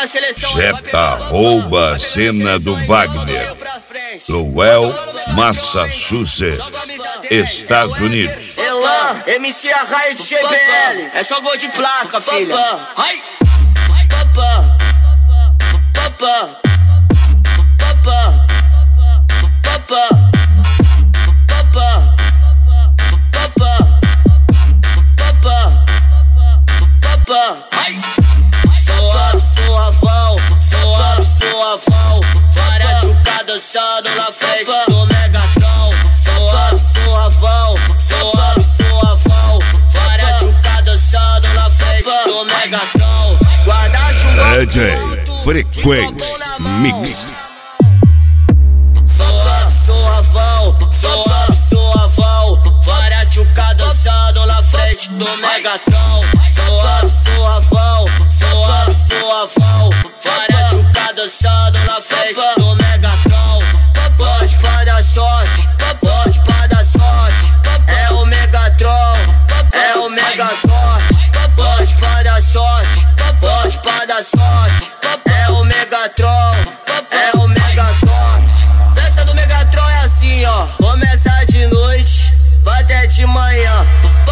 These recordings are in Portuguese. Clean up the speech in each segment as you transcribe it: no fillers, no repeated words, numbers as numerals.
da seleção. Jetta rouba a cena do Wagner. Lowell, Massachusetts, Estados Unidos. Elan, MC Arraio de GBL. É só gol de placa, filha. Ai. Suavão, várias chucadas dançando na frente do Megatron. Suavão, várias chucadas dançando na frente do Megatron. Guarda-chuva DJ Frequência Mix. Suavão, várias chucadas dançando na frente do Megatron. Suavão, várias chucadas dançando na frente do Megatron. Pode para sorte, pode para sorte. É o Megatron, é o Megasorte. Pode para sorte, pode para sorte. É o Megatron, é o Megasorte. Festa do Megatron é assim, ó. Começa de noite, vai até de manhã.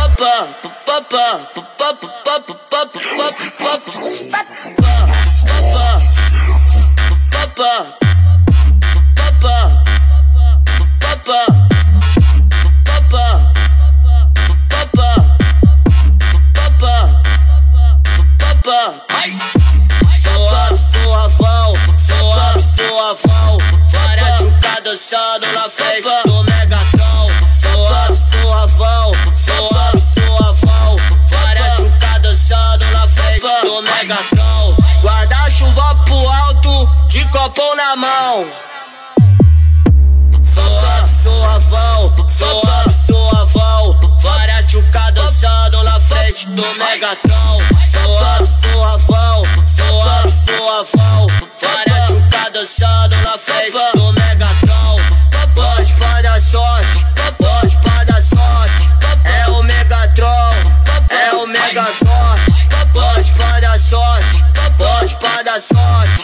Suavão, várias chucadas dançando na frente do Megatron. Suavão, várias chucadas dançando na frente do Megatron. Guarda-chuva pro alto, de copão na mão. Suavão, várias chucadas dançando na frente do Megatron. Suavão, várias chucadas dançando na frente do Megatron. Pode para sorte, pode para sorte. É o Megatron, é o Megasorte. Pode para sorte, pode para sorte.